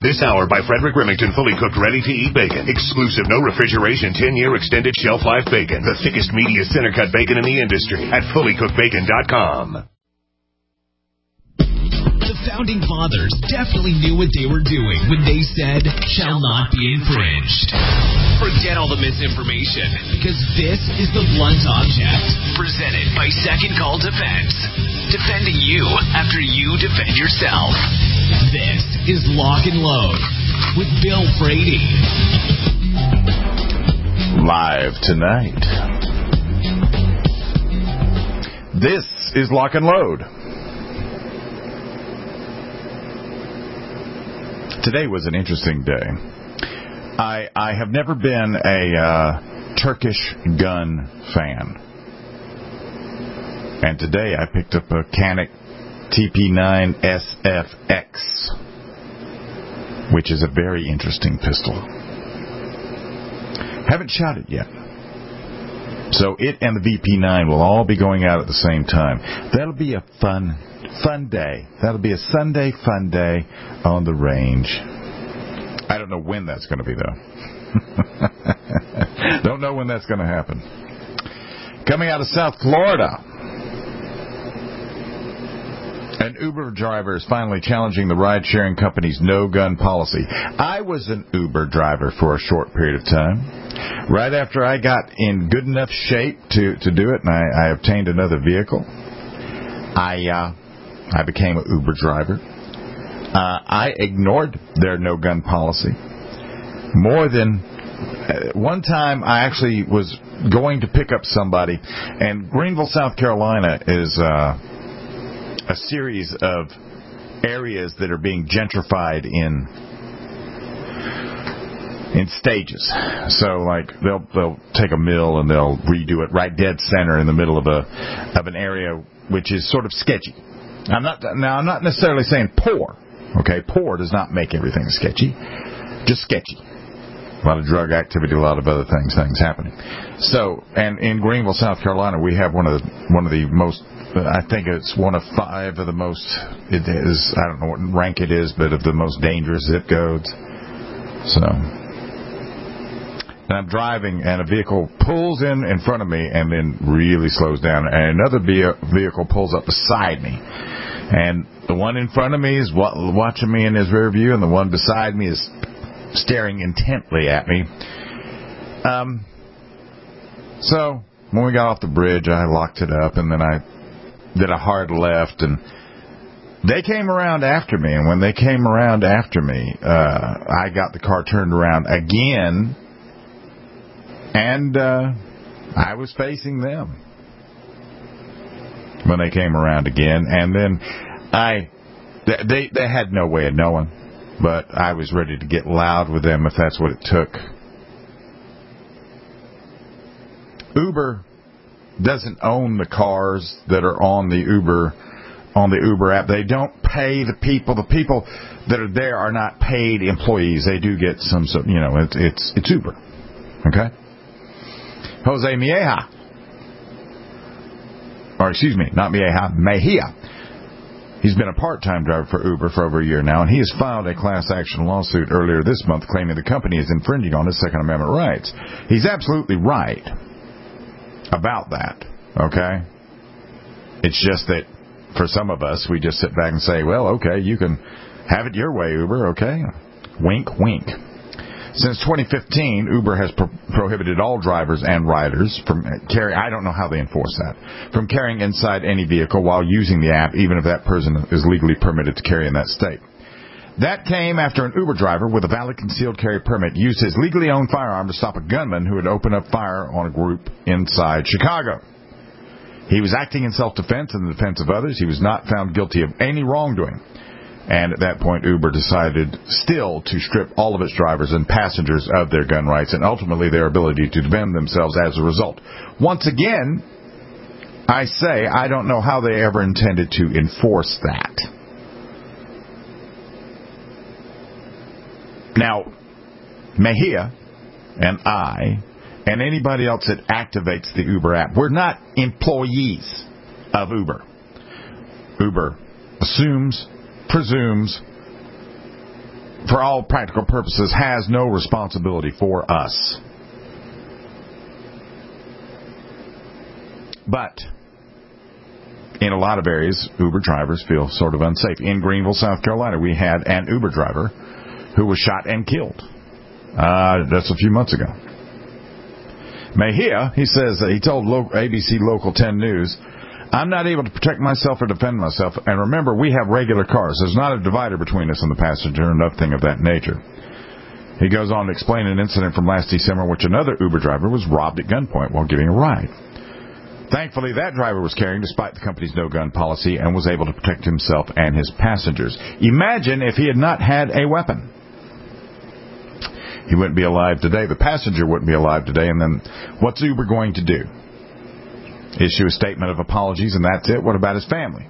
This hour by Frederick Remington, fully cooked, ready-to-eat bacon. Exclusive, no refrigeration, 10-year extended shelf life bacon. The thickest, meatiest center-cut bacon in the industry at fullycookedbacon.com. The Founding Fathers definitely knew what they were doing when they said, shall not be infringed. Forget all the misinformation, because this is the Blunt Object, presented by Second Call Defense. Defending you after you defend yourself. This is Lock and Load with Bill Frady. Live tonight. This is Lock and Load. Today was an interesting day. I have never been a Turkish gun fan. And today I picked up a Canik TP9 SFX, which is a very interesting pistol. Haven't shot it yet. So it and the VP9 will all be going out at the same time. That'll be a fun day. That'll be a Sunday fun day on the range. I don't know when that's going to be, though. Don't know when that's going to happen. Coming out of South Florida, an Uber driver is finally challenging the ride-sharing company's no-gun policy. I was an Uber driver for a short period of time. Right after I got in good enough shape to do it, and I obtained another vehicle, I became an Uber driver. I ignored their no-gun policy. More than one time, I actually was going to pick up somebody, and Greenville, South Carolina is a series of areas that are being gentrified in stages. So, like, they'll take a mill and they'll redo it right dead center in the middle of an area which is sort of sketchy. I'm not necessarily saying poor. Okay, poor does not make everything sketchy. Just sketchy. A lot of drug activity, a lot of other things happening. So, and in Greenville, South Carolina, we have one of the most. I think it's one of 5 of the most. It is. I don't know what rank it is, but of the most dangerous zip codes. So, and I'm driving, and a vehicle pulls in front of me, and then really slows down, and another vehicle pulls up beside me, and the one in front of me is watching me in his rear view, and the one beside me is staring intently at me. So when we got off the bridge, I locked it up, and then I did a hard left, and they came around after me. And when they came around after me, I got the car turned around again, and I was facing them when they came around again. And then they had no way of knowing, but I was ready to get loud with them if that's what it took. Uber doesn't own the cars that are on the Uber app. They don't pay the people. The people that are there are not paid employees. They do get some, it's Uber. Okay? Jose Mejia. Or excuse me, not Mejia. He's been a part-time driver for Uber for over a year now, and he has filed a class action lawsuit earlier this month claiming the company is infringing on his Second Amendment rights. He's absolutely right about that, okay? It's just that for some of us, we just sit back and say, well, okay, you can have it your way, Uber, okay? Wink, wink. Since 2015, Uber has prohibited all drivers and riders from carrying, I don't know how they enforce that, from carrying inside any vehicle while using the app, even if that person is legally permitted to carry in that state. That came after an Uber driver with a valid concealed carry permit used his legally owned firearm to stop a gunman who had opened up fire on a group inside Chicago. He was acting in self-defense and the defense of others. He was not found guilty of any wrongdoing. And at that point, Uber decided still to strip all of its drivers and passengers of their gun rights and ultimately their ability to defend themselves as a result. Once again, I say I don't know how they ever intended to enforce that. Now, Mejia and I and anybody else that activates the Uber app, we're not employees of Uber. Uber assumes, presumes, for all practical purposes, has no responsibility for us. But in a lot of areas, Uber drivers feel sort of unsafe. In Greenville, South Carolina, we had an Uber driver who was shot and killed. That's a few months ago. Mejia, he says, he told ABC Local 10 News, I'm not able to protect myself or defend myself. And remember, we have regular cars. There's not a divider between us and the passenger or nothing of that nature. He goes on to explain an incident from last December in which another Uber driver was robbed at gunpoint while giving a ride. Thankfully, that driver was carrying despite the company's no-gun policy and was able to protect himself and his passengers. Imagine if he had not had a weapon. He wouldn't be alive today. The passenger wouldn't be alive today. And then what's Uber going to do? Issue a statement of apologies and that's it? What about his family?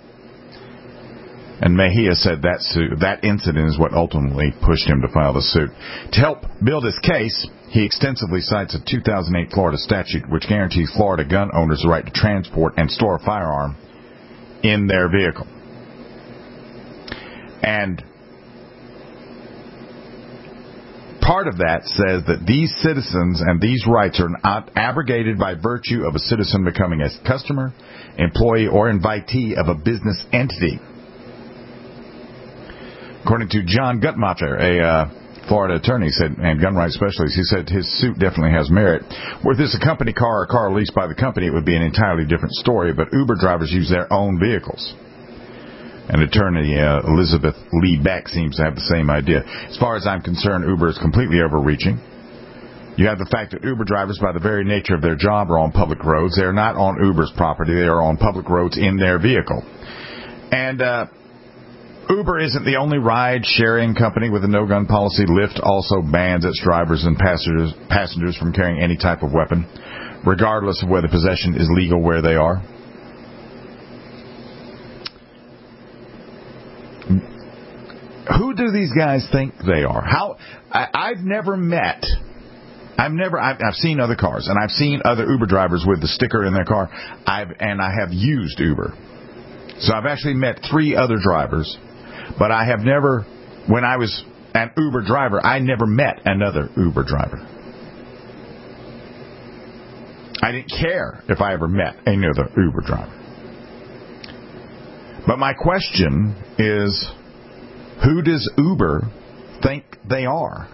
And Mejia said that incident is what ultimately pushed him to file the suit. To help build his case, he extensively cites a 2008 Florida statute which guarantees Florida gun owners the right to transport and store a firearm in their vehicle. And part of that says that these citizens and these rights are not abrogated by virtue of a citizen becoming a customer, employee, or invitee of a business entity. According to John Gutmacher, a Florida attorney and gun rights specialist, he said his suit definitely has merit. Were this a company car or a car leased by the company, it would be an entirely different story, but Uber drivers use their own vehicles. And attorney Elizabeth Lee Beck seems to have the same idea. As far as I'm concerned, Uber is completely overreaching. You have the fact that Uber drivers, by the very nature of their job, are on public roads. They are not on Uber's property. They are on public roads in their vehicle. And Uber isn't the only ride-sharing company with a no-gun policy. Lyft also bans its drivers and passengers from carrying any type of weapon, regardless of whether possession is legal where they are. Who do these guys think they are? I've seen other cars, and I've seen other Uber drivers with the sticker in their car. I have used Uber. So I've actually met 3 other drivers, but I have never, when I was an Uber driver, I never met another Uber driver. I didn't care if I ever met another Uber driver. But my question is, who does Uber think they are?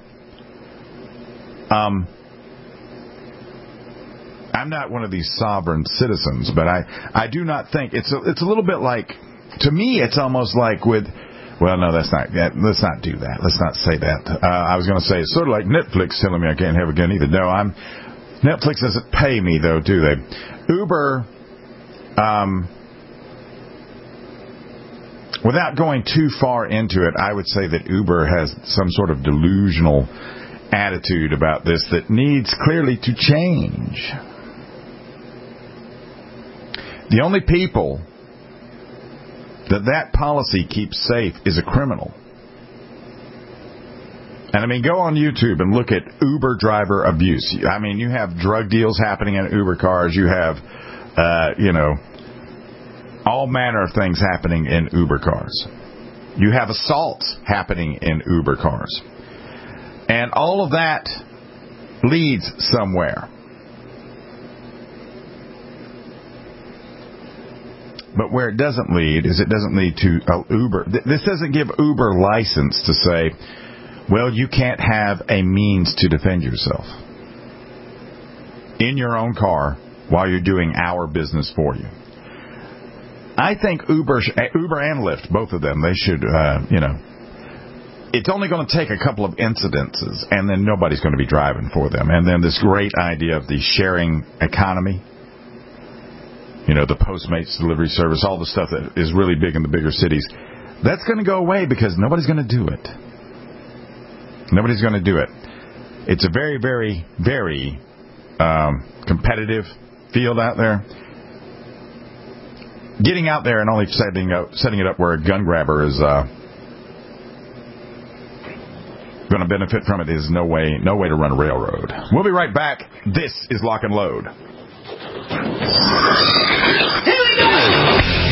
I'm not one of these sovereign citizens, but I do not think it's a little bit like, to me, it's almost like with, well, no, let's not do that. Let's not say that. I was going to say it's sort of like Netflix telling me I can't have a gun either. No, Netflix doesn't pay me though, do they? Uber, without going too far into it, I would say that Uber has some sort of delusional attitude about this that needs clearly to change. The only people that policy keeps safe is a criminal. And I mean, go on YouTube and look at Uber driver abuse. I mean, you have drug deals happening in Uber cars. You have, all manner of things happening in Uber cars. You have assaults happening in Uber cars. And all of that leads somewhere. But where it doesn't lead is it doesn't lead to Uber. This doesn't give Uber license to say, well, you can't have a means to defend yourself in your own car while you're doing our business for you. I think Uber and Lyft, both of them, they should, it's only going to take a couple of incidences, and then nobody's going to be driving for them. And then this great idea of the sharing economy, the Postmates delivery service, all the stuff that is really big in the bigger cities, that's going to go away because nobody's going to do it. Nobody's going to do it. It's a very, very, very competitive field out there. Getting out there and only setting it up where a gun grabber is going to benefit from it is no way to run a railroad. We'll be right back. This is Lock and Load. Here we go!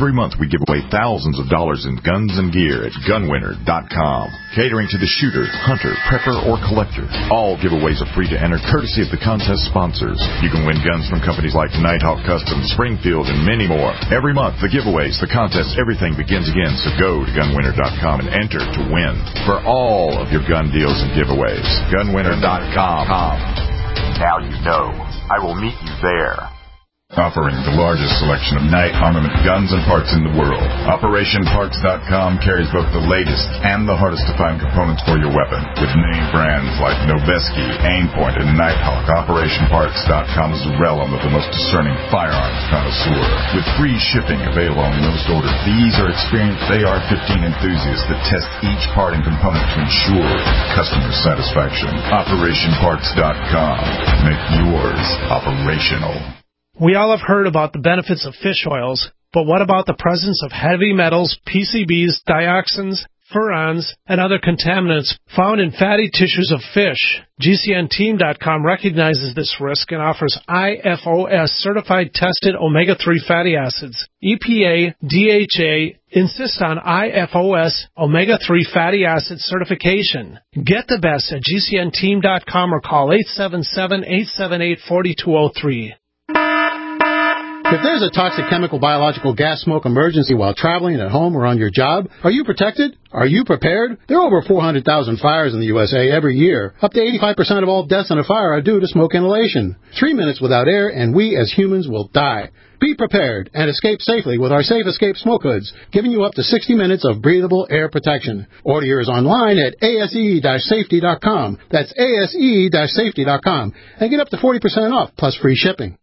Every month we give away thousands of dollars in guns and gear at gunwinner.com. Catering to the shooter, hunter, prepper, or collector. All giveaways are free to enter, courtesy of the contest sponsors. You can win guns from companies like Nighthawk Customs, Springfield, and many more. Every month, the giveaways, the contests, everything begins again. So go to gunwinner.com and enter to win for all of your gun deals and giveaways. Gunwinner.com. Now you know. I will meet you there. Offering the largest selection of night armament guns and parts in the world. OperationParts.com carries both the latest and the hardest to find components for your weapon. With name brands like Noveske, Aimpoint, and Nighthawk, OperationParts.com is the realm of the most discerning firearms connoisseur. With free shipping available on most orders, these are experienced AR-15 enthusiasts that test each part and component to ensure customer satisfaction. OperationParts.com. Make yours operational. We all have heard about the benefits of fish oils, but what about the presence of heavy metals, PCBs, dioxins, furans, and other contaminants found in fatty tissues of fish? GCNteam.com recognizes this risk and offers IFOS certified tested omega-3 fatty acids. EPA, DHA insist on IFOS omega-3 fatty acid certification. Get the best at GCNteam.com or call 877-878-4203. If there's a toxic chemical, biological, gas smoke emergency while traveling at home or on your job, are you protected? Are you prepared? There are over 400,000 fires in the USA every year. Up to 85% of all deaths in a fire are due to smoke inhalation. 3 minutes without air and we as humans will die. Be prepared and escape safely with our Safe Escape smoke hoods, giving you up to 60 minutes of breathable air protection. Order yours online at ase-safety.com. That's ase-safety.com. And get up to 40% off plus free shipping.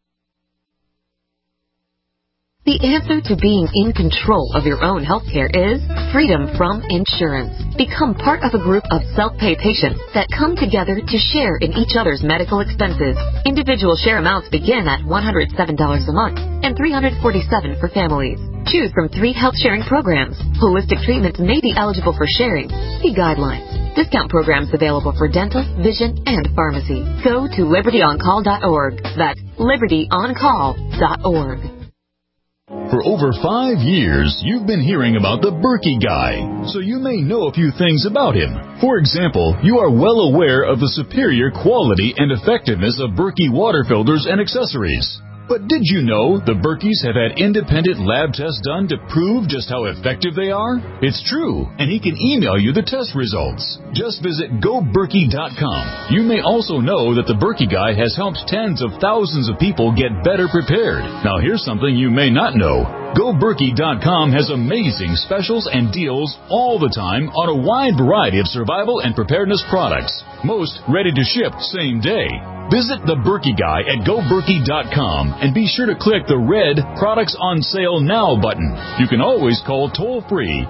The answer to being in control of your own healthcare is freedom from insurance. Become part of a group of self-pay patients that come together to share in each other's medical expenses. Individual share amounts begin at $107 a month and $347 for families. Choose from 3 health-sharing programs. Holistic treatments may be eligible for sharing. See guidelines. Discount programs available for dental, vision, and pharmacy. Go to libertyoncall.org. That's libertyoncall.org. For over 5 years, you've been hearing about the Berkey Guy, so you may know a few things about him. For example, you are well aware of the superior quality and effectiveness of Berkey water filters and accessories. But did you know the Berkeys have had independent lab tests done to prove just how effective they are? It's true, and he can email you the test results. Just visit GoBerkey.com. You may also know that the Berkey Guy has helped tens of thousands of people get better prepared. Now here's something you may not know. GoBerkey.com has amazing specials and deals all the time on a wide variety of survival and preparedness products. Most ready to ship same day. Visit the Berkey Guy at GoBerkey.com and be sure to click the red Products on Sale Now button. You can always call toll-free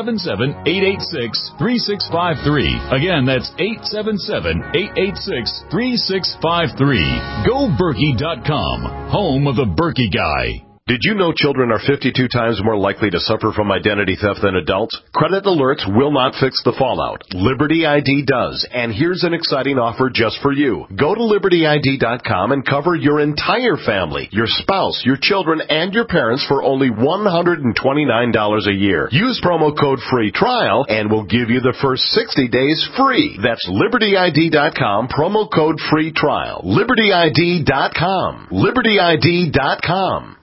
877-886-3653. Again, that's 877-886-3653. GoBerkey.com, home of the Berkey Guy. Did you know children are 52 times more likely to suffer from identity theft than adults? Credit alerts will not fix the fallout. Liberty ID does, and here's an exciting offer just for you. Go to LibertyID.com and cover your entire family, your spouse, your children, and your parents for only $129 a year. Use promo code FREE TRIAL, and we'll give you the first 60 days free. That's LibertyID.com, promo code FREE TRIAL. LibertyID.com. LibertyID.com.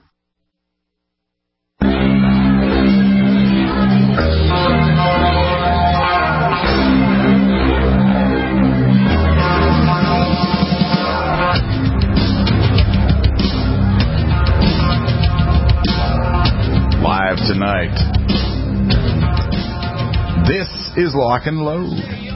Live tonight. This is Lock and Load.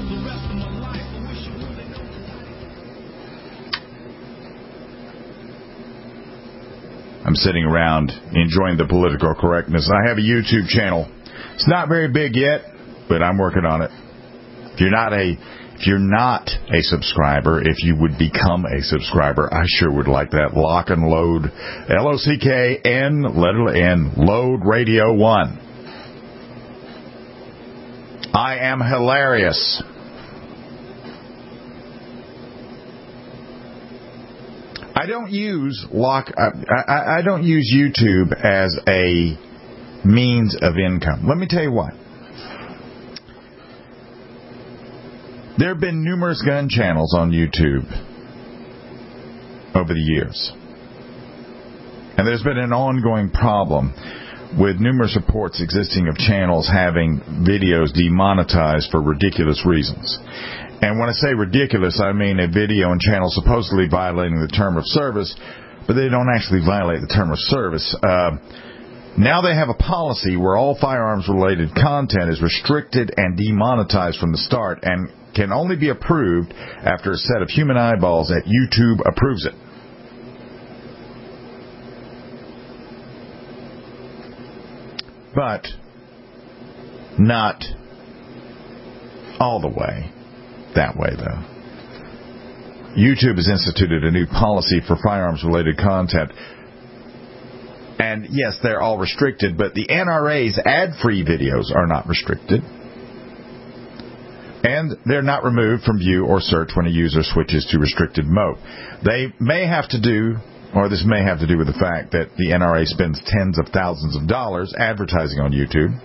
I'm sitting around enjoying the political correctness. I have a YouTube channel. It's not very big yet, but I'm working on it. If you're not a subscriber, if you would become a subscriber, I sure would like that. Lock and Load, LOCKN, letter N, Load Radio 1. I am hilarious. I don't use I don't use YouTube as a means of income. Let me tell you what. There have been numerous gun channels on YouTube over the years. And there's been an ongoing problem with numerous reports existing of channels having videos demonetized for ridiculous reasons. And when I say ridiculous, I mean a video and channel supposedly violating the term of service, but they don't actually violate the term of service. Now they have a policy where all firearms-related content is restricted and demonetized from the start and can only be approved after a set of human eyeballs at YouTube approves it. But not all the way that way, though. YouTube has instituted a new policy for firearms-related content. And yes, they're all restricted, but the NRA's ad-free videos are not restricted. And they're not removed from view or search when a user switches to restricted mode. They may have to do, or this may have to do with the fact that the NRA spends tens of thousands of dollars advertising on YouTube.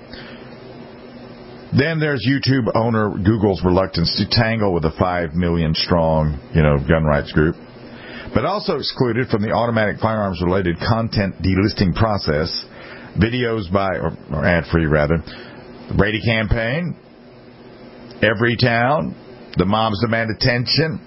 Then there's YouTube owner Google's reluctance to tangle with a 5 million strong, gun rights group. But also excluded from the automatic firearms-related content delisting process, videos by, or ad-free rather, the Brady campaign, Everytown, the Moms Demand Attention.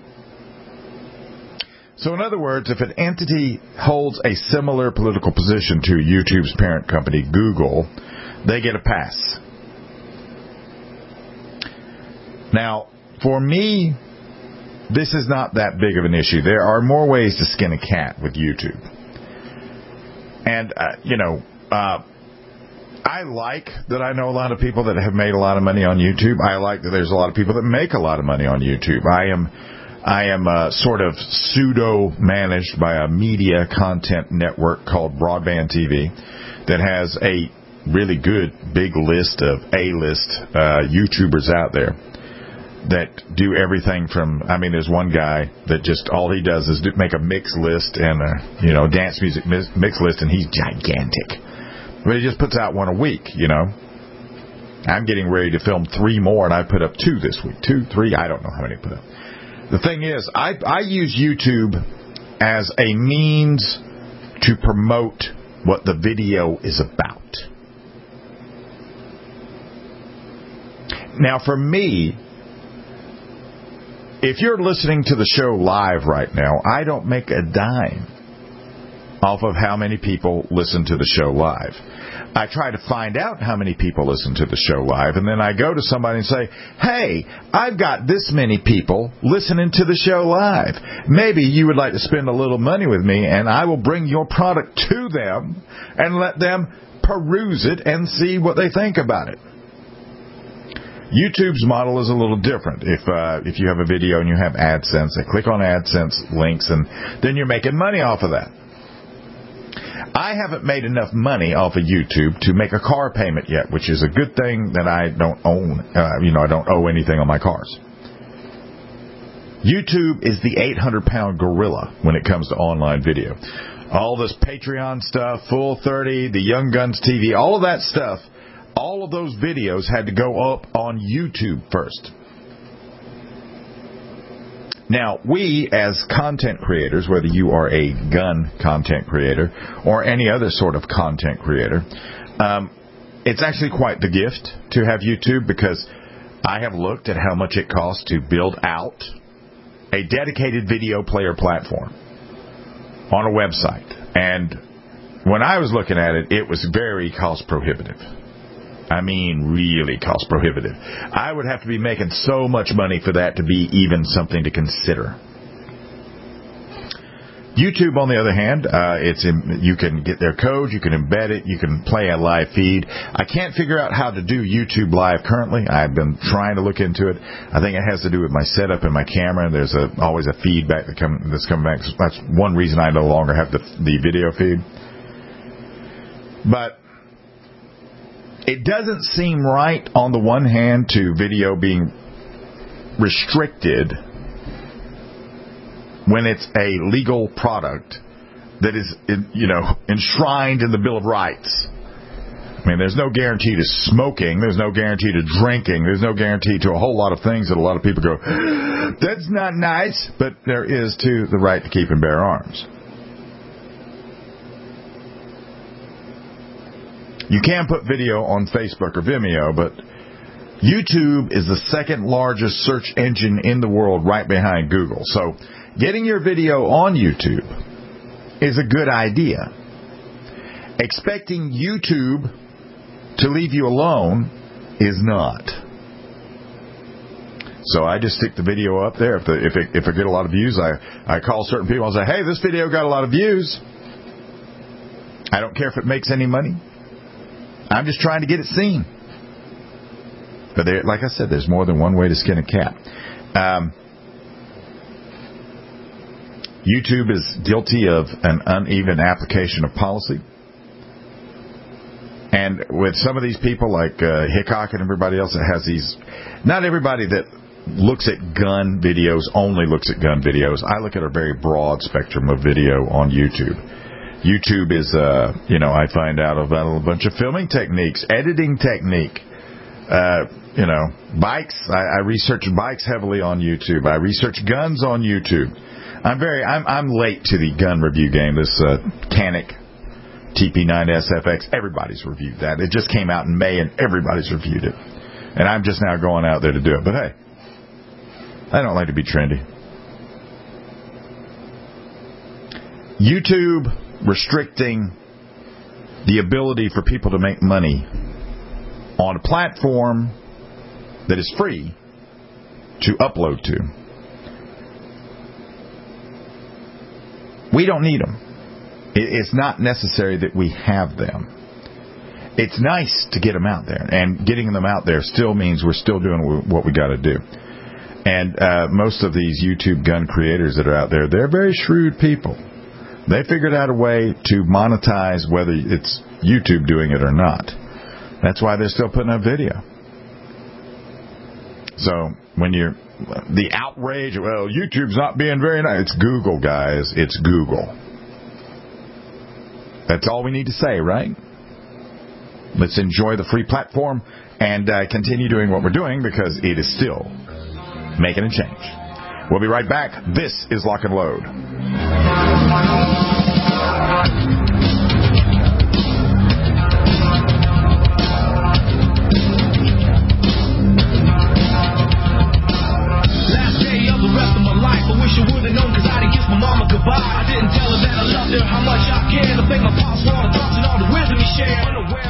So in other words, if an entity holds a similar political position to YouTube's parent company, Google, they get a pass. Now, for me, this is not that big of an issue. There are more ways to skin a cat with YouTube. And, I like that I know a lot of people that have made a lot of money on YouTube. I like that there's a lot of people that make a lot of money on YouTube. I am sort of pseudo-managed by a media content network called Broadband TV that has a really good big list of A-list YouTubers out there that do everything from, there's one guy that just all he does is make a mix list and a, dance music mix list, and he's gigantic. But he just puts out one a week, I'm getting ready to film 3 more, and I put up 2 this week. 2, 3, I don't know how many I put up. The thing is, I use YouTube as a means to promote what the video is about. Now, for me, if you're listening to the show live right now, I don't make a dime off of how many people listen to the show live. I try to find out how many people listen to the show live, and then I go to somebody and say, hey, I've got this many people listening to the show live. Maybe you would like to spend a little money with me, and I will bring your product to them and let them peruse it and see what they think about it. YouTube's model is a little different. If you have a video and you have AdSense, they click on AdSense links, and then you're making money off of that. I haven't made enough money off of YouTube to make a car payment yet, which is a good thing that I don't own. I don't owe anything on my cars. YouTube is the 800-pound gorilla when it comes to online video. All this Patreon stuff, Full 30, the Young Guns TV, all of that stuff, all of those videos had to go up on YouTube first. Now, we as content creators, whether you are a gun content creator or any other sort of content creator, it's actually quite the gift to have YouTube, because I have looked at how much it costs to build out a dedicated video player platform on a website. And when I was looking at it, it was very cost prohibitive. Really cost prohibitive. I would have to be making so much money for that to be even something to consider. YouTube, on the other hand, you can get their code, you can embed it, you can play a live feed. I can't figure out how to do YouTube Live currently. I've been trying to look into it. I think it has to do with my setup and my camera. There's always a feedback that's coming back. That's one reason I no longer have the video feed. But it doesn't seem right, on the one hand, to video being restricted when it's a legal product that is, enshrined in the Bill of Rights. I mean, there's no guarantee to smoking. There's no guarantee to drinking. There's no guarantee to a whole lot of things that a lot of people go, that's not nice. But there is to the right to keep and bear arms. You can put video on Facebook or Vimeo, but YouTube is the second largest search engine in the world, right behind Google. So getting your video on YouTube is a good idea. Expecting YouTube to leave you alone is not. So I just stick the video up there. If I get a lot of views, I call certain people and say, hey, this video got a lot of views. I don't care if it makes any money. I'm just trying to get it seen. But there, like I said, there's more than one way to skin a cat. YouTube is guilty of an uneven application of policy. And with some of these people like Hickok and everybody else that has these, not everybody that looks at gun videos only looks at gun videos. I look at a very broad spectrum of video on YouTube. YouTube is, I find out about a bunch of filming techniques, editing technique. Bikes. I research bikes heavily on YouTube. I research guns on YouTube. I'm late to the gun review game. This Canik TP9SFX. Everybody's reviewed that. It just came out in May, and everybody's reviewed it. And I'm just now going out there to do it. But hey, I don't like to be trendy. YouTube restricting the ability for people to make money on a platform that is free to upload to. We don't need them. It's not necessary that we have them. It's nice to get them out there, and getting them out there still means we're still doing what we got to do. And most of these YouTube gun creators that are out there, they're very shrewd people. They figured out a way to monetize whether it's YouTube doing it or not. That's why they're still putting up video. So when the outrage, well, YouTube's not being very nice. It's Google, guys. It's Google. That's all we need to say, right? Let's enjoy the free platform and continue doing what we're doing, because it is still making a change. We'll be right back. This is Lock and Load. I didn't tell her that I loved her, how much I cared. I think my pops wanted thoughts and all the wisdom he shared.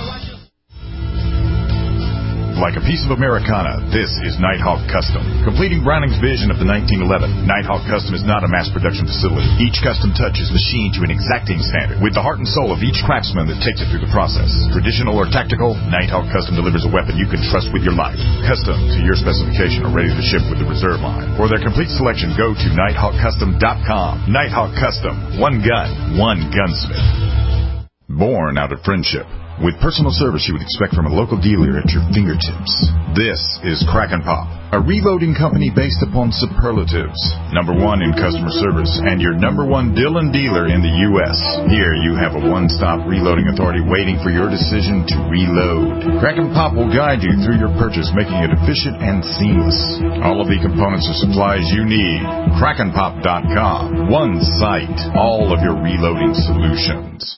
Like a piece of Americana, this is Nighthawk Custom. Completing Browning's vision of the 1911, Nighthawk Custom is not a mass production facility. Each custom touch is machined to an exacting standard, with the heart and soul of each craftsman that takes it through the process. Traditional or tactical, Nighthawk Custom delivers a weapon you can trust with your life. Custom to your specification or ready to ship with the reserve line. For their complete selection, go to NighthawkCustom.com. Nighthawk Custom. One gun, one gunsmith. Born out of friendship. With personal service you would expect from a local dealer at your fingertips. This is Kraken Pop, a reloading company based upon superlatives. #1 in customer service and your #1 Dillon dealer in the U.S. Here you have a one-stop reloading authority waiting for your decision to reload. Kraken Pop will guide you through your purchase, making it efficient and seamless. All of the components or supplies you need. KrakenPop.com. One site. All of your reloading solutions.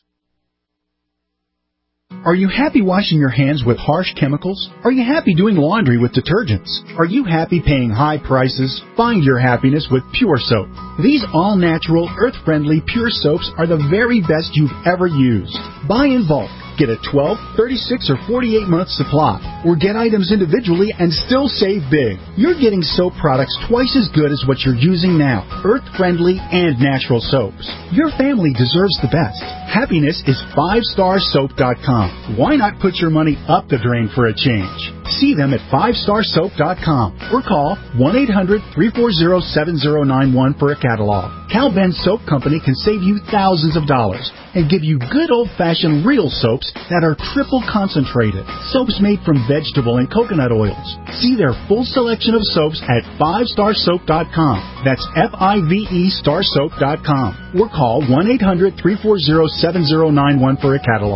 Are you happy washing your hands with harsh chemicals? Are you happy doing laundry with detergents? Are you happy paying high prices? Find your happiness with Pure Soap. These all-natural, earth-friendly Pure Soaps are the very best you've ever used. Buy in bulk. Get a 12, 36, or 48-month supply. Or get items individually and still save big. You're getting soap products twice as good as what you're using now. Earth-friendly and natural soaps. Your family deserves the best. Happiness is 5starsoap.com. Why not put your money up the drain for a change? See them at 5starsoap.com or call 1-800-340-7091 for a catalog. Cal Ben Soap Company can save you thousands of dollars and give you good old-fashioned real soaps that are triple concentrated. Soaps made from vegetable and coconut oils. See their full selection of soaps at 5starsoap.com. That's F-I-V-E starsoap.com or call 1-800-340-7091 for a catalog.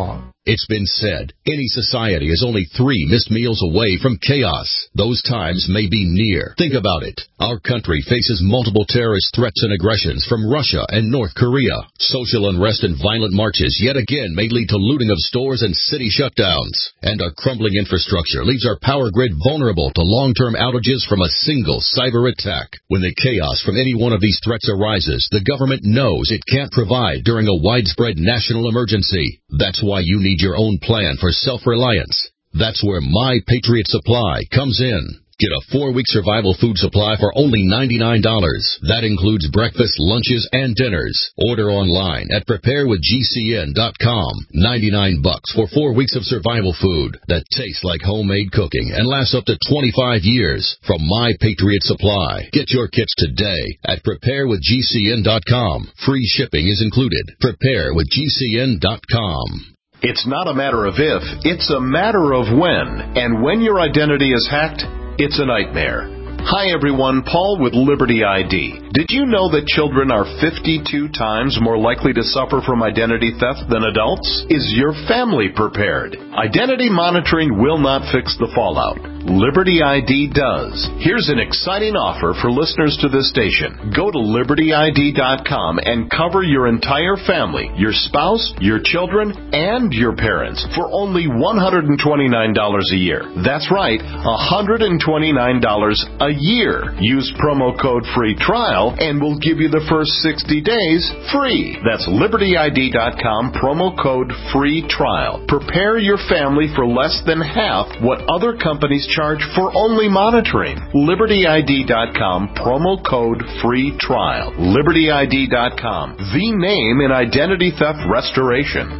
It's been said, any society is only 3 missed meals away from chaos. Those times may be near. Think about it. Our country faces multiple terrorist threats and aggressions from Russia and North Korea. Social unrest and violent marches yet again may lead to looting of stores and city shutdowns. And our crumbling infrastructure leaves our power grid vulnerable to long-term outages from a single cyber attack. When the chaos from any one of these threats arises, the government knows it can't provide during a widespread national emergency. That's why you need your own plan for self-reliance. That's where My Patriot Supply comes in. Get a 4-week survival food supply for only $99. That includes breakfast, lunches, and dinners. Order online at preparewithgcn.com. $99 for 4 weeks of survival food that tastes like homemade cooking and lasts up to 25 years from My Patriot Supply. Get your kits today at preparewithgcn.com. Free shipping is included. Preparewithgcn.com. It's not a matter of if, it's a matter of when. And when your identity is hacked, it's a nightmare. Hi everyone, Paul with Liberty ID. Did you know that children are 52 times more likely to suffer from identity theft than adults? Is your family prepared? Identity monitoring will not fix the fallout. Liberty ID does. Here's an exciting offer for listeners to this station. Go to libertyid.com and cover your entire family, your spouse, your children, and your parents for only $129 a year. That's right, $129 a year. Use promo code free trial and we'll give you the first 60 days free. That's libertyid.com, promo code free trial. Prepare your family for less than half what other companies charge for only monitoring. libertyid.com, promo code free trial. libertyid.com, the name in identity theft restoration.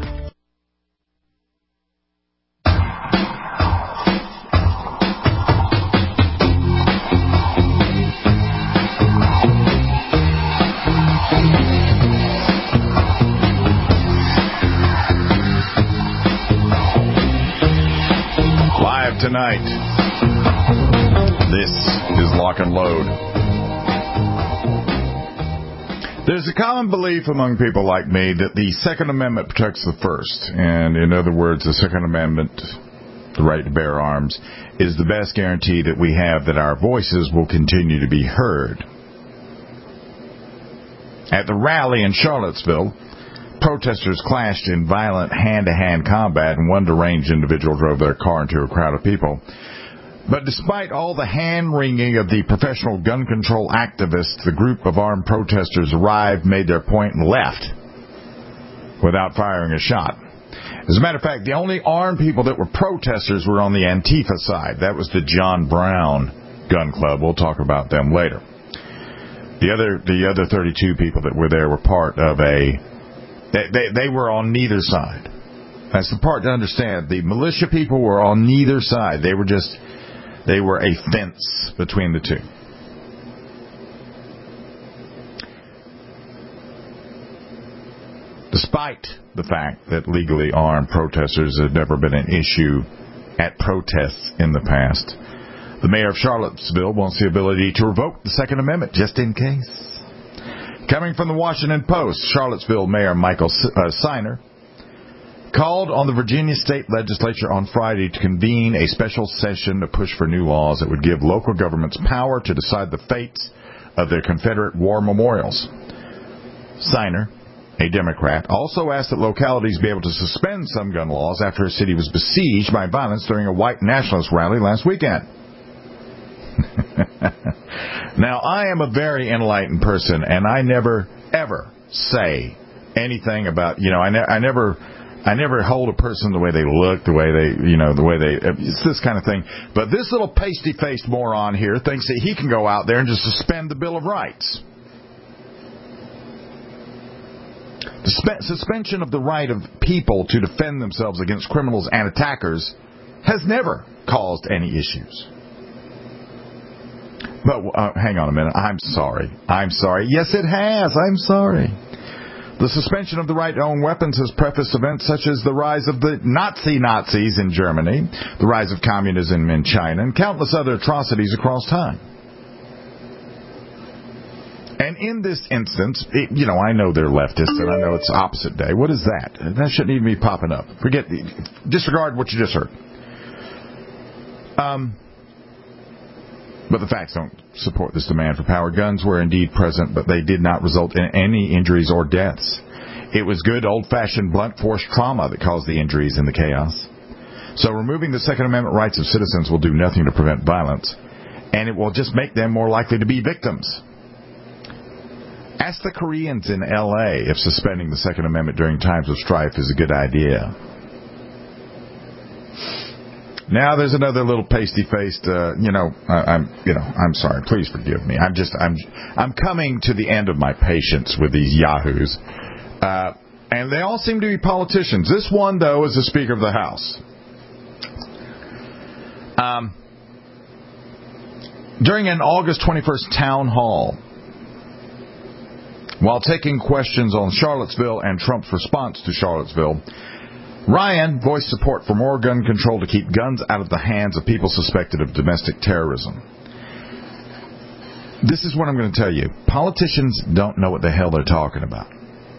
Tonight, this is Lock and Load. There's a common belief among people like me that the Second Amendment protects the First, and in other words, the Second Amendment, the right to bear arms, is the best guarantee that we have that our voices will continue to be heard. At the rally in Charlottesville, protesters clashed in violent hand-to-hand combat, and one deranged individual drove their car into a crowd of people. But despite all the hand-wringing of the professional gun control activists, the group of armed protesters arrived, made their point, and left without firing a shot. As a matter of fact, the only armed people that were protesters were on the Antifa side. That was the John Brown Gun Club. We'll talk about them later. The other 32 people that were there were part of They were on neither side. That's the part to understand. The militia people were on neither side. They were a fence between the two. Despite the fact that legally armed protesters have never been an issue at protests in the past, the mayor of Charlottesville wants the ability to revoke the Second Amendment just in case. Coming from the Washington Post, Charlottesville Mayor Michael Siner called on the Virginia State Legislature on Friday to convene a special session to push for new laws that would give local governments power to decide the fates of their Confederate war memorials. Siner, a Democrat, also asked that localities be able to suspend some gun laws after a city was besieged by violence during a white nationalist rally last weekend. Now, I am a very enlightened person, and I never, ever say anything about, I never hold a person the way they look, the way it's this kind of thing. But this little pasty-faced moron here thinks that he can go out there and just suspend the Bill of Rights. The suspension of the right of people to defend themselves against criminals and attackers has never caused any issues. But hang on a minute. I'm sorry. Yes, it has. I'm sorry. The suspension of the right to own weapons has prefaced events such as the rise of the Nazis in Germany, the rise of communism in China, and countless other atrocities across time. And in this instance, I know they're leftists, and I know it's opposite day. What is that? That shouldn't even be popping up. Disregard what you just heard. But the facts don't support this demand for power. Guns were indeed present, but they did not result in any injuries or deaths. It was good old-fashioned blunt force trauma that caused the injuries and the chaos. So removing the Second Amendment rights of citizens will do nothing to prevent violence, and it will just make them more likely to be victims. Ask the Koreans in L.A. if suspending the Second Amendment during times of strife is a good idea. Now there's another little pasty-faced, I'm sorry, please forgive me. I'm coming to the end of my patience with these yahoos. And they all seem to be politicians. This one, though, is the Speaker of the House. During an August 21st town hall, while taking questions on Charlottesville and Trump's response to Charlottesville, Ryan voiced support for more gun control to keep guns out of the hands of people suspected of domestic terrorism. This is what I'm going to tell you. Politicians don't know what the hell they're talking about.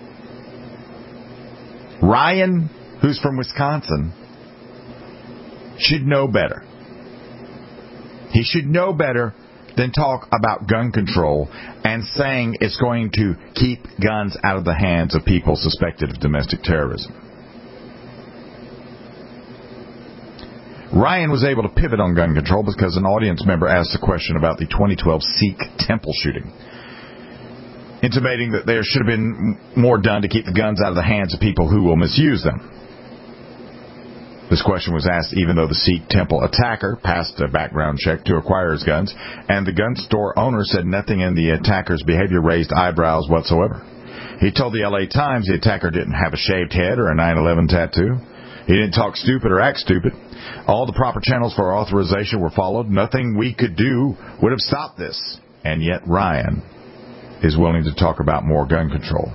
Ryan, who's from Wisconsin, should know better. He should know better than talk about gun control and saying it's going to keep guns out of the hands of people suspected of domestic terrorism. Ryan was able to pivot on gun control because an audience member asked a question about the 2012 Sikh temple shooting, intimating that there should have been more done to keep the guns out of the hands of people who will misuse them. This question was asked even though the Sikh temple attacker passed a background check to acquire his guns, and the gun store owner said nothing in the attacker's behavior raised eyebrows whatsoever. He told the LA Times the attacker didn't have a shaved head or a 9/11 tattoo. He didn't talk stupid or act stupid. All the proper channels for authorization were followed. Nothing we could do would have stopped this. And yet Ryan is willing to talk about more gun control.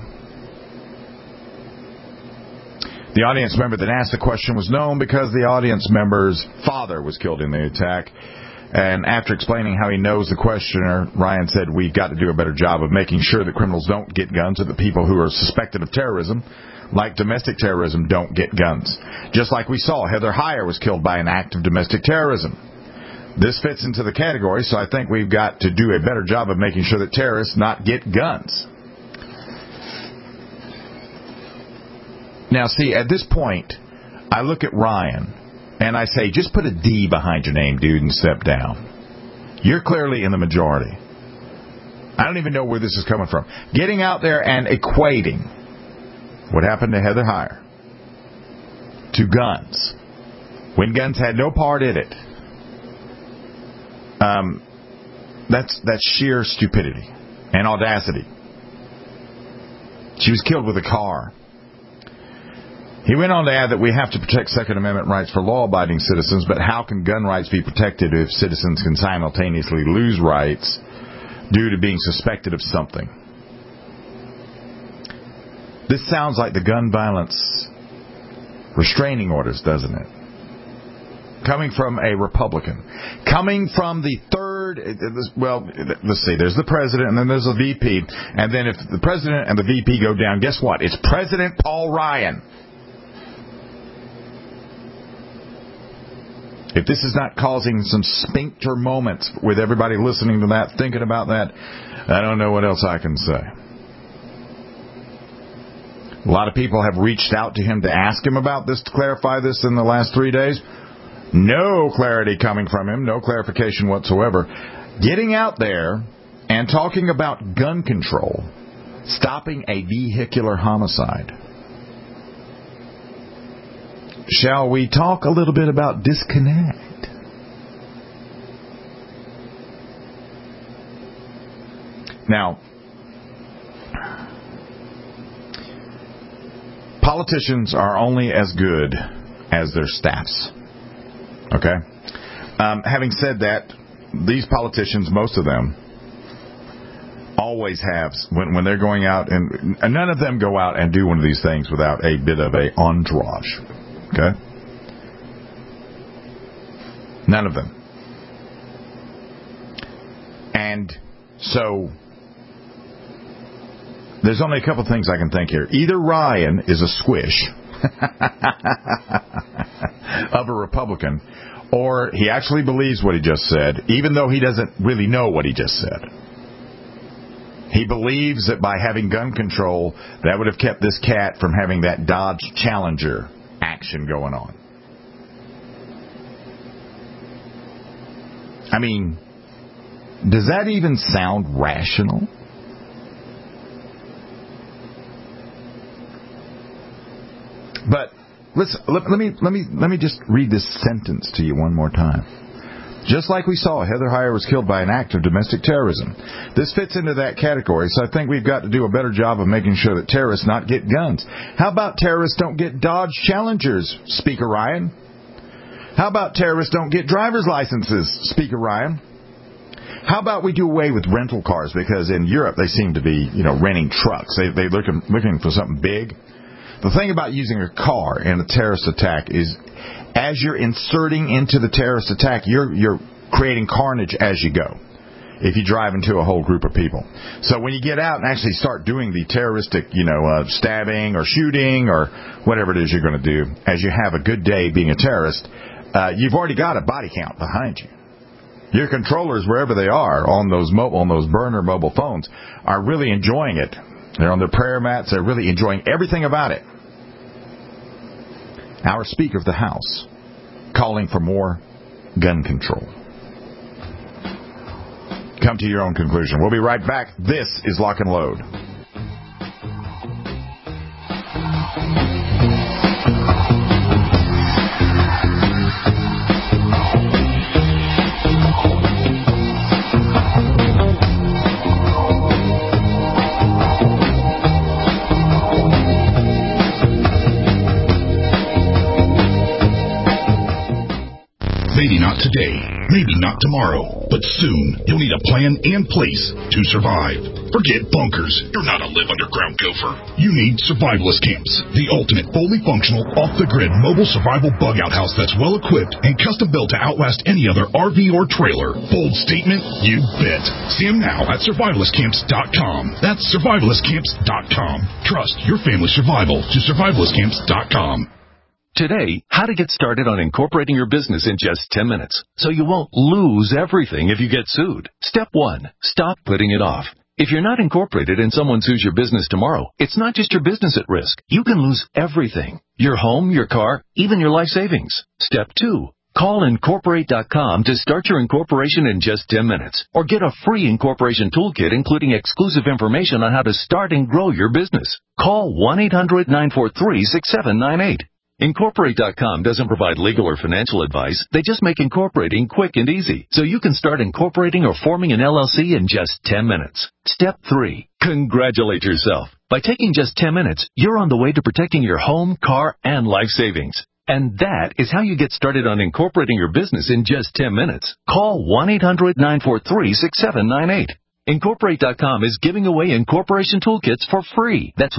The audience member that asked the question was known because the audience member's father was killed in the attack. And after explaining how he knows the questioner, Ryan said, "We've got to do a better job of making sure that criminals don't get guns, or that people who are suspected of terrorism, like domestic terrorism, don't get guns. Just like we saw, Heather Heyer was killed by an act of domestic terrorism. This fits into the category, so I think we've got to do a better job of making sure that terrorists not get guns." Now, see, at this point, I look at Ryan, and I say, just put a D behind your name, dude, and step down. You're clearly in the majority. I don't even know where this is coming from. Getting out there and equating what happened to Heather Heyer to guns, when guns had no part in it, that's sheer stupidity and audacity. She was killed with a car. He went on to add that we have to protect Second Amendment rights for law-abiding citizens, but how can gun rights be protected if citizens can simultaneously lose rights due to being suspected of something? This sounds like the gun violence restraining orders, doesn't it? Coming from a Republican. Coming from the third, well, let's see, there's the president and then there's the VP. And then if the president and the VP go down, guess what? It's President Paul Ryan. If this is not causing some sphincter moments with everybody listening to that, thinking about that, I don't know what else I can say. A lot of people have reached out to him to ask him about this, to clarify this in the last 3 days. No clarity coming from him, no clarification whatsoever. Getting out there and talking about gun control, stopping a vehicular homicide. Shall we talk a little bit about disconnect? Now, politicians are only as good as their staffs. Okay? Having said that, these politicians, most of them, always have, when they're going out, and none of them go out and do one of these things without a bit of a entourage. Okay? None of them. And so, there's only a couple things I can think here. Either Ryan is a squish of a Republican, or he actually believes what he just said, even though he doesn't really know what he just said. He believes that by having gun control, that would have kept this cat from having that Dodge Challenger action going on. I mean, does that even sound rational? But let me just read this sentence to you one more time. Just like we saw, Heather Heyer was killed by an act of domestic terrorism. This fits into that category, so I think we've got to do a better job of making sure that terrorists not get guns. How about terrorists don't get Dodge Challengers, Speaker Ryan? How about terrorists don't get driver's licenses, Speaker Ryan? How about we do away with rental cars? Because in Europe they seem to be, renting trucks. They're looking for something big. The thing about using a car in a terrorist attack is, as you're inserting into the terrorist attack, you're creating carnage as you go, if you drive into a whole group of people. So when you get out and actually start doing the terroristic, stabbing or shooting or whatever it is you're going to do, as you have a good day being a terrorist, you've already got a body count behind you. Your controllers, wherever they are, on those burner mobile phones, are really enjoying it. They're on their prayer mats. They're really enjoying everything about it. Our Speaker of the House calling for more gun control. Come to your own conclusion. We'll be right back. This is Lock and Load. Maybe not today, maybe not tomorrow, but soon you'll need a plan and place to survive. Forget bunkers. You're not a live underground gopher. You need survivalist camps, the ultimate fully functional, off-the-grid mobile survival bug-out house that's well-equipped and custom-built to outlast any other RV or trailer. Bold statement? You bet. See them now at survivalistcamps.com. That's survivalistcamps.com. Trust your family's survival to survivalistcamps.com. Today, how to get started on incorporating your business in just 10 minutes, so you won't lose everything if you get sued. Step 1. Stop putting it off. If you're not incorporated and someone sues your business tomorrow, it's not just your business at risk. You can lose everything. Your home, your car, even your life savings. Step 2. Call Incorporate.com to start your incorporation in just 10 minutes. Or get a free incorporation toolkit including exclusive information on how to start and grow your business. Call 1-800-943-6798. Incorporate.com doesn't provide legal or financial advice. They just make incorporating quick and easy, so you can start incorporating or forming an LLC in just 10 minutes. Step 3. Congratulate yourself. By taking just 10 minutes, you're on the way to protecting your home, car, and life savings. And that is how you get started on incorporating your business in just 10 minutes. Call 1-800-943-6798. Incorporate.com is giving away incorporation toolkits for free. That's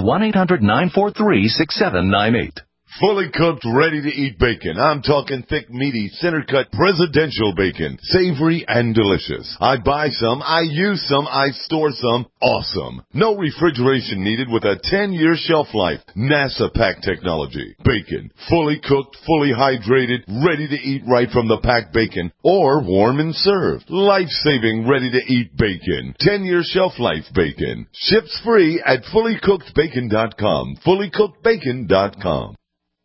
1-800-943-6798. Fully cooked, ready-to-eat bacon. I'm talking thick, meaty, center-cut, presidential bacon. Savory and delicious. I buy some, I use some, I store some. Awesome. No refrigeration needed with a 10-year shelf life. NASA pack technology. Bacon. Fully cooked, fully hydrated, ready to eat right from the packed bacon. Or warm and served. Life-saving, ready-to-eat bacon. 10-year shelf life bacon. Ships free at fullycookedbacon.com. Fullycookedbacon.com.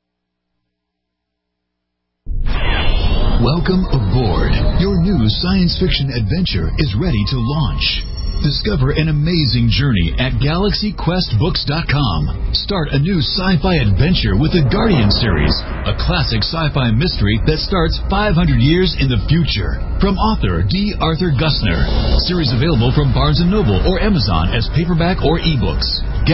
Welcome aboard. Your new science fiction adventure is ready to launch. Discover an amazing journey at GalaxyQuestBooks.com. Start a new sci-fi adventure with the Guardian series, a classic sci-fi mystery that starts 500 years in the future. From author D. Arthur Gussner. Series available from Barnes & Noble or Amazon as paperback or ebooks.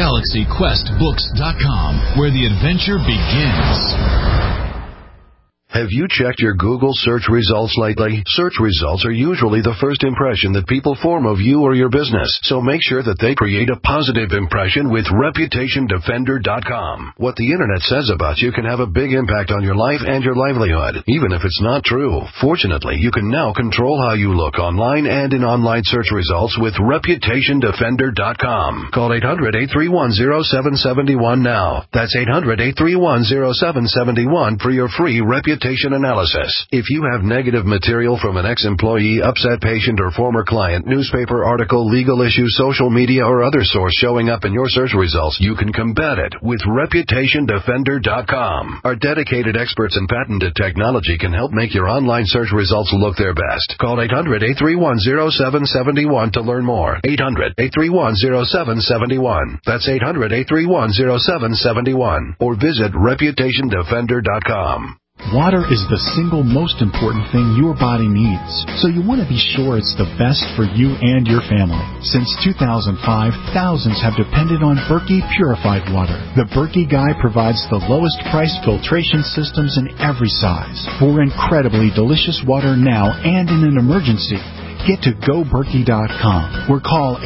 GalaxyQuestBooks.com, where the adventure begins. Have you checked your Google search results lately? Search results are usually the first impression that people form of you or your business, so make sure that they create a positive impression with ReputationDefender.com. What the Internet says about you can have a big impact on your life and your livelihood, even if it's not true. Fortunately, you can now control how you look online and in online search results with ReputationDefender.com. Call 800-831-0771 now. That's 800-831-0771 for your free reputation analysis. If you have negative material from an ex-employee, upset patient, or former client, newspaper article, legal issue, social media, or other source showing up in your search results, you can combat it with ReputationDefender.com. Our dedicated experts in patented technology can help make your online search results look their best. Call 800-831-0771 to learn more. 800-831-0771. That's 800-831-0771. Or visit ReputationDefender.com. Water is the single most important thing your body needs, so you want to be sure it's the best for you and your family. Since 2005, thousands have depended on Berkey purified water. The Berkey Guy provides the lowest price filtration systems in every size for incredibly delicious water now and in an emergency. Get to GoBerkey.com or call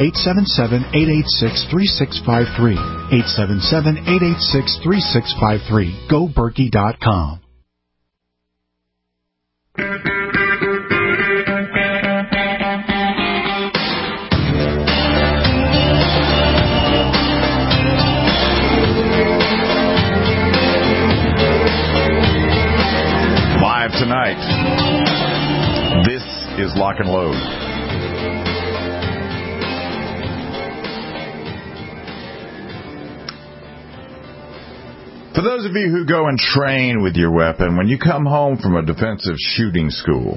877-886-3653. 877-886-3653. GoBerkey.com. Live tonight, this is Lock and Load. For those of you who go and train with your weapon, when you come home from a defensive shooting school,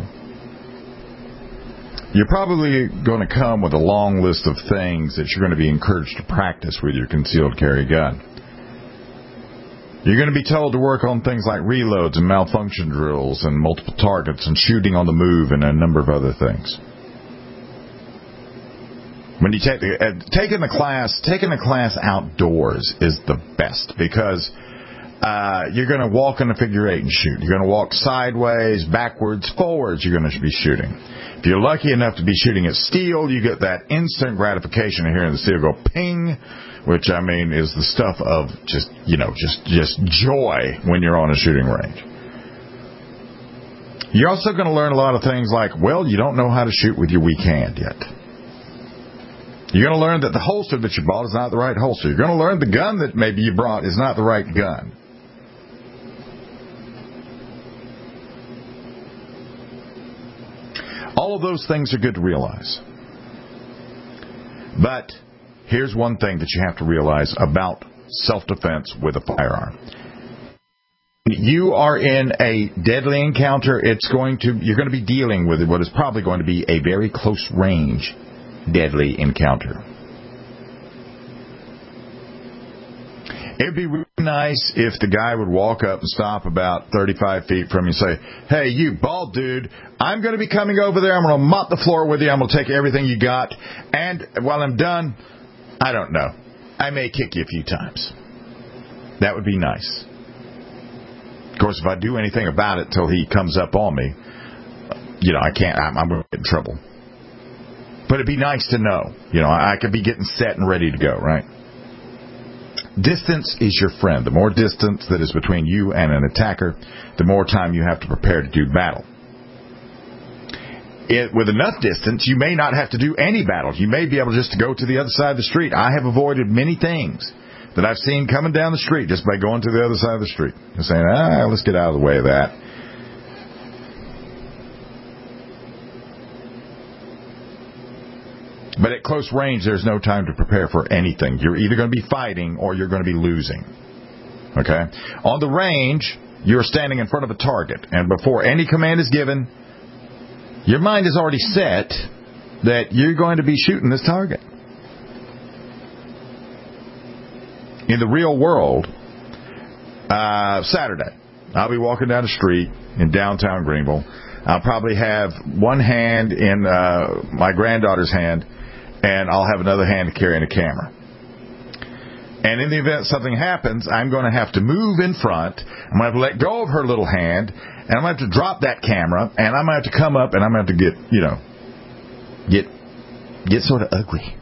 you're probably going to come with a long list of things that you're going to be encouraged to practice with your concealed carry gun. You're going to be told to work on things like reloads and malfunction drills and multiple targets and shooting on the move and a number of other things. When you taking the class outdoors is the best because you're going to walk in a figure eight and shoot. You're going to walk sideways, backwards, forwards. You're going to be shooting. If you're lucky enough to be shooting at steel, you get that instant gratification of hearing the steel go ping, which I mean is the stuff of just joy when you're on a shooting range. You're also going to learn a lot of things like, well, you don't know how to shoot with your weak hand yet. You're going to learn that the holster that you bought is not the right holster. You're going to learn the gun that maybe you brought is not the right gun. All of those things are good to realize. But here's one thing that you have to realize about self-defense with a firearm. You are in a deadly encounter. You're going to be dealing with what is probably going to be a very close range deadly encounter. It would be really nice if the guy would walk up and stop about 35 feet from you and say, hey, you bald dude, I'm going to be coming over there. I'm going to mop the floor with you. I'm going to take everything you got. And while I'm done, I don't know. I may kick you a few times. That would be nice. Of course, if I do anything about it till he comes up on me, I can't. I'm going to get in trouble. But it'd be nice to know. I could be getting set and ready to go, right? Distance is your friend. The more distance that is between you and an attacker, the more time you have to prepare to do battle. With enough distance, you may not have to do any battle. You may be able just to go to the other side of the street. I have avoided many things that I've seen coming down the street just by going to the other side of the street and saying, let's get out of the way of that. But at close range, there's no time to prepare for anything. You're either going to be fighting or you're going to be losing. Okay? On the range, you're standing in front of a target. And before any command is given, your mind is already set that you're going to be shooting this target. In the real world, Saturday, I'll be walking down the street in downtown Greenville. I'll probably have one hand in my granddaughter's hand, and I'll have another hand carrying a camera. And in the event something happens, I'm going to have to move in front. I'm going to have to let go of her little hand, and I'm going to have to drop that camera, and I'm going to have to come up, and I'm going to have to get sort of ugly.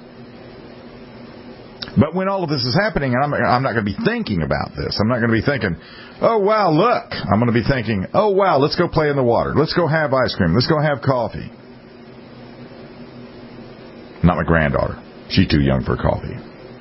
But when all of this is happening, I'm not going to be thinking about this. I'm not going to be thinking, oh, wow, look. I'm going to be thinking, oh, wow, let's go play in the water. Let's go have ice cream. Let's go have coffee. Not my granddaughter. She's too young for coffee.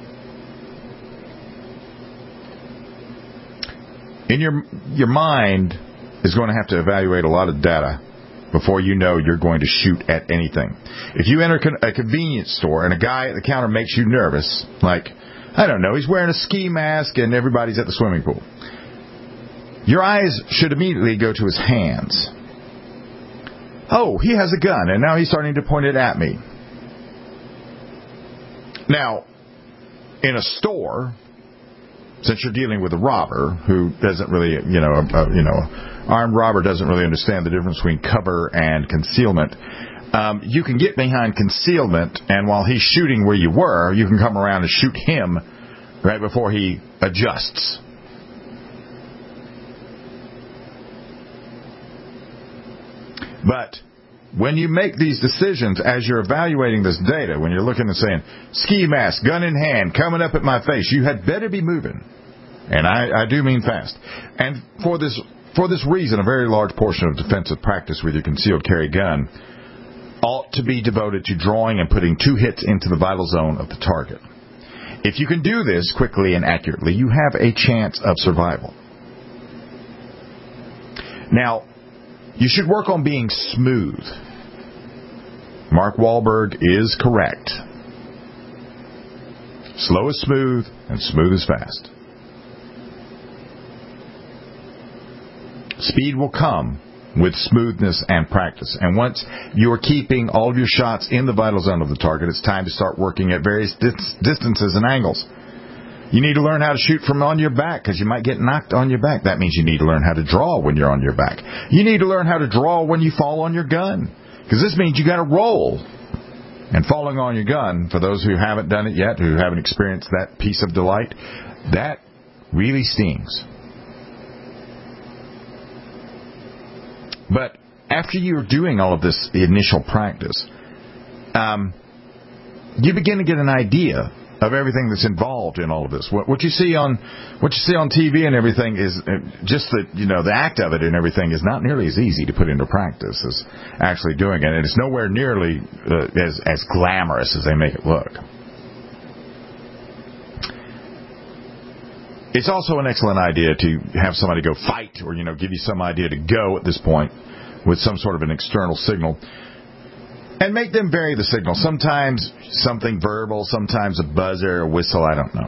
In your mind is going to have to evaluate a lot of data before you know you're going to shoot at anything. If you enter a convenience store and a guy at the counter makes you nervous, like, I don't know, he's wearing a ski mask and everybody's at the swimming pool, your eyes should immediately go to his hands. Oh, he has a gun, and now he's starting to point it at me. Now, in a store, since you're dealing with a robber who doesn't really, armed robber doesn't really understand the difference between cover and concealment, you can get behind concealment, and while he's shooting where you were, you can come around and shoot him right before he adjusts. But when you make these decisions as you're evaluating this data, when you're looking and saying, ski mask, gun in hand, coming up at my face, you had better be moving. And I do mean fast. And for this reason, a very large portion of defensive practice with your concealed carry gun ought to be devoted to drawing and putting 2 hits into the vital zone of the target. If you can do this quickly and accurately, you have a chance of survival. Now, you should work on being smooth. Mark Wahlberg is correct. Slow is smooth, and smooth is fast. Speed will come with smoothness and practice. And once you're keeping all of your shots in the vital zone of the target, it's time to start working at various distances and angles. You need to learn how to shoot from on your back because you might get knocked on your back. That means you need to learn how to draw when you're on your back. You need to learn how to draw when you fall on your gun because this means you got to roll. And falling on your gun, for those who haven't done it yet, who haven't experienced that piece of delight, that really stings. But after you're doing all of this initial practice, you begin to get an idea of everything that's involved in all of this. What you see on TV and everything is just the act of it and everything is not nearly as easy to put into practice as actually doing it, and it's nowhere nearly as glamorous as they make it look. It's also an excellent idea to have somebody go fight or give you some idea to go at this point with some sort of an external signal. And make them vary the signal. Sometimes something verbal, sometimes a buzzer, a whistle, I don't know.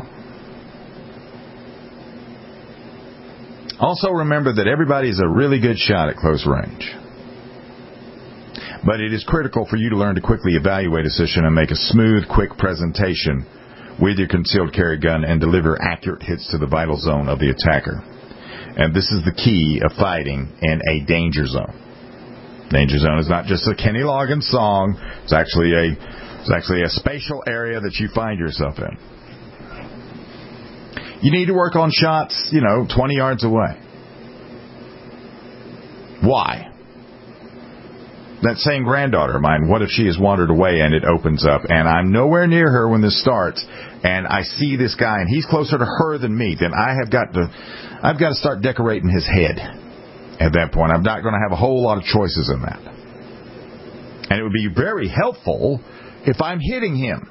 Also remember that everybody is a really good shot at close range. But it is critical for you to learn to quickly evaluate a situation and make a smooth, quick presentation with your concealed carry gun and deliver accurate hits to the vital zone of the attacker. And this is the key of fighting in a danger zone. Danger zone is not just a Kenny Loggins song. It's actually a spatial area that you find yourself in. You need to work on shots, 20 yards away. Why? That same granddaughter of mine, what if she has wandered away and it opens up and I'm nowhere near her when this starts and I see this guy and he's closer to her than me, then I've got to start decorating his head. At that point, I'm not going to have a whole lot of choices in that. And it would be very helpful if I'm hitting him.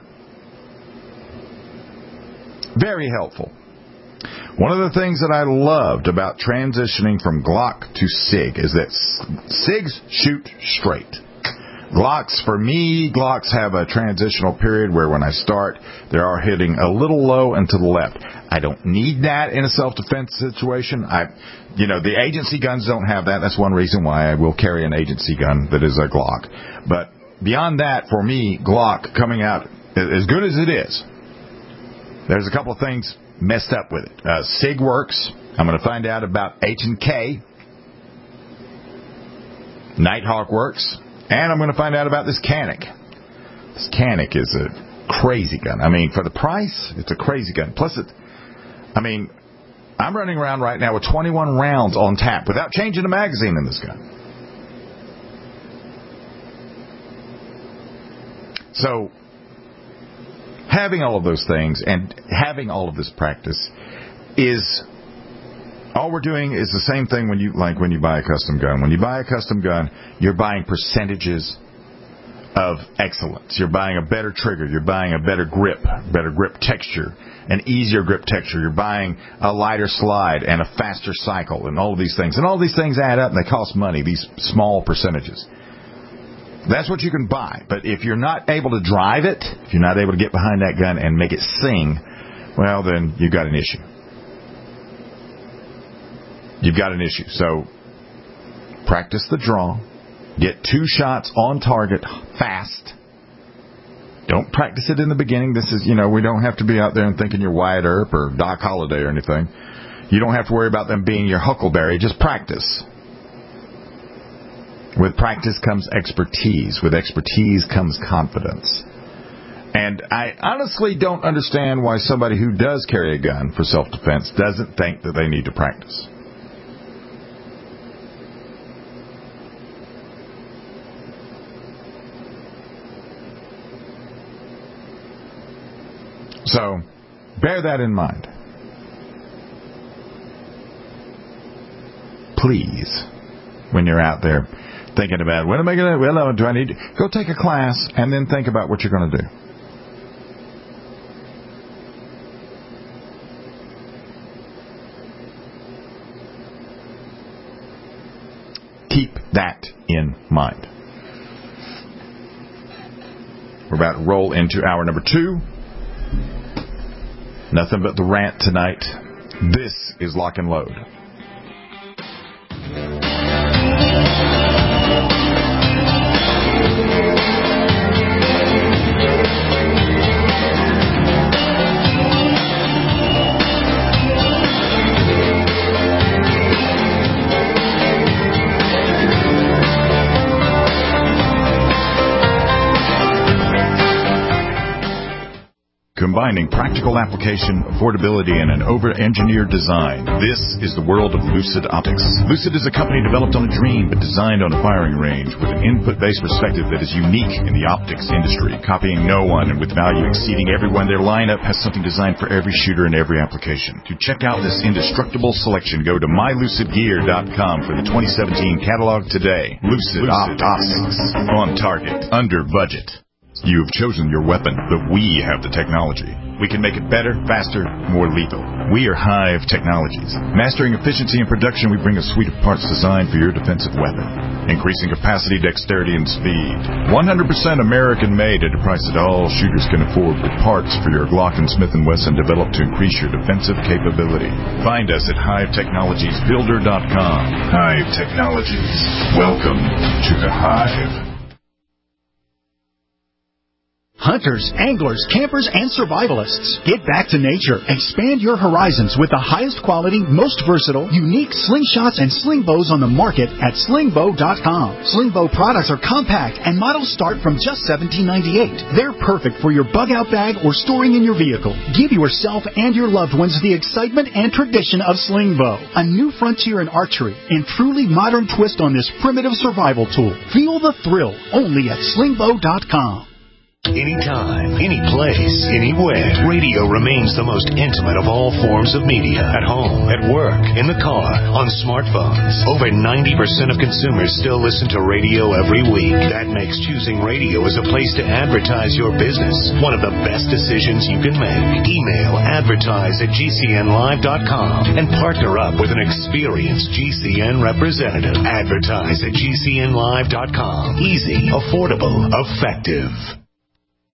Very helpful. One of the things that I loved about transitioning from Glock to SIG is that SIGs shoot straight. Glocks have a transitional period where when I start, they are hitting a little low and to the left. I don't need that in a self-defense situation. The agency guns don't have that. That's one reason why I will carry an agency gun that is a Glock. But beyond that, for me, Glock coming out, as good as it is, there's a couple of things messed up with it. SIG works. I'm going to find out about H&K. Nighthawk works. And I'm going to find out about this Canik. This Canik is a crazy gun. I mean, for the price, it's a crazy gun. Plus, I'm running around right now with 21 rounds on tap without changing the magazine in this gun. So, having all of those things and having all of this practice is all we're doing is the same thing when you buy a custom gun. When you buy a custom gun, you're buying percentages of excellence. You're buying a better trigger. You're buying a better grip texture, an easier grip texture. You're buying a lighter slide and a faster cycle and all of these things. And all these things add up and they cost money, these small percentages. That's what you can buy. But if you're not able to drive it, if you're not able to get behind that gun and make it sing, well, then you've got an issue. You've got an issue. So practice the draw. Get 2 shots on target fast. Don't practice it in the beginning. This is, we don't have to be out there and thinking you're Wyatt Earp or Doc Holliday or anything. You don't have to worry about them being your Huckleberry. Just practice. With practice comes expertise. With expertise comes confidence. And I honestly don't understand why somebody who does carry a gun for self-defense doesn't think that they need to practice. So, bear that in mind. Please, when you're out there thinking about, what am I going to, do I need to go take a class and then think about what you're going to do. Keep that in mind. We're about to roll into hour number 2. Nothing but the rant tonight. This is Lock and Load. Combining practical application, affordability, and an over-engineered design. This is the world of Lucid Optics. Lucid is a company developed on a dream but designed on a firing range with an input-based perspective that is unique in the optics industry, copying no one and with value exceeding everyone. Their lineup has something designed for every shooter and every application. To check out this indestructible selection, go to mylucidgear.com for the 2017 catalog today. Lucid Optics. On target. Under budget. You've chosen your weapon, but we have the technology. We can make it better, faster, more lethal. We are Hive Technologies. Mastering efficiency and production, we bring a suite of parts designed for your defensive weapon. Increasing capacity, dexterity, and speed. 100% American-made at a price that all shooters can afford with parts for your Glock and Smith & Wesson developed to increase your defensive capability. Find us at HiveTechnologiesBuilder.com. Hive Technologies. Welcome to the Hive. Hunters, anglers, campers, and survivalists. Get back to nature. Expand your horizons with the highest quality, most versatile, unique slingshots and sling bows on the market at slingbow.com. Slingbow products are compact and models start from just $17.98. They're perfect for your bug-out bag or storing in your vehicle. Give yourself and your loved ones the excitement and tradition of Slingbow, a new frontier in archery and truly modern twist on this primitive survival tool. Feel the thrill only at slingbow.com. Anytime, any place, anywhere, radio remains the most intimate of all forms of media. At home, at work, in the car, on smartphones. Over 90% of consumers still listen to radio every week. That makes choosing radio as a place to advertise your business one of the best decisions you can make. Email advertise@gcnlive.com and partner up with an experienced GCN representative. Advertise@gcnlive.com. Easy, affordable, effective.